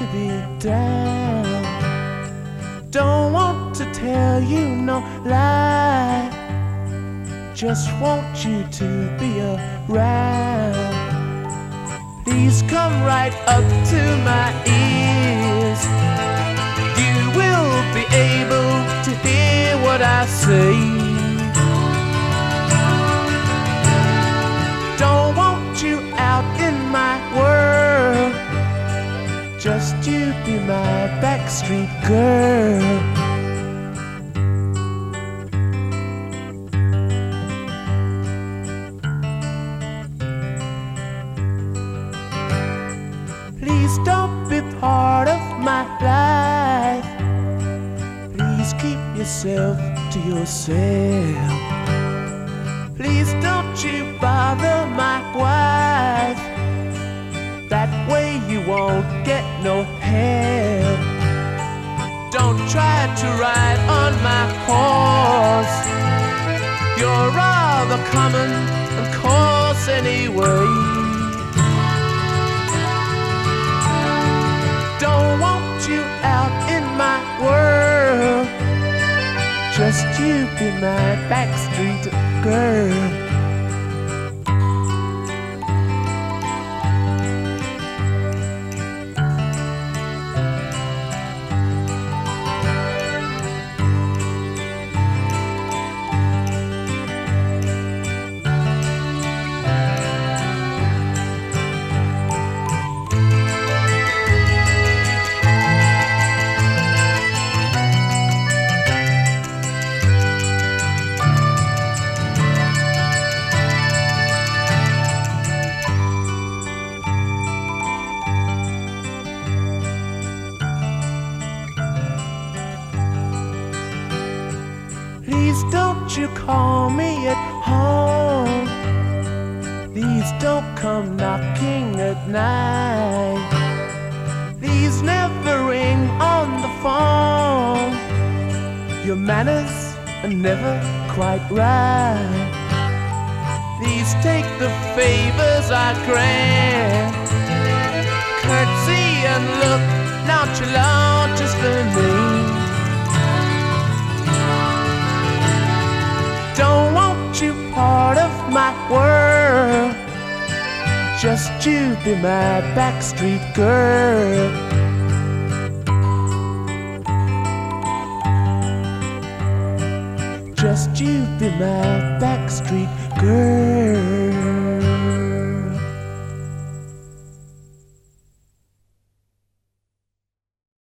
to be down. Don't want to tell you no lie, just want you to be around. Please come right up to my ears. You will be able to hear what I say. Don't want you out in my world, just you be my backstreet girl. Please don't be part of my life. Please keep yourself to yourself. Please don't you bother my wife. That way you won't get no help. Don't try to ride on my horse. You're rather common and coarse anyway. Don't want you out in my world, just you be my backstreet girl. Please don't you call me at home. Please don't come knocking at night. Please never ring on the phone. Your manners are never quite right. Please take the favors I grant. Curtsy and look nonchalant just for me. Don't want you part of my world, just you be my backstreet girl. Just you be my backstreet girl.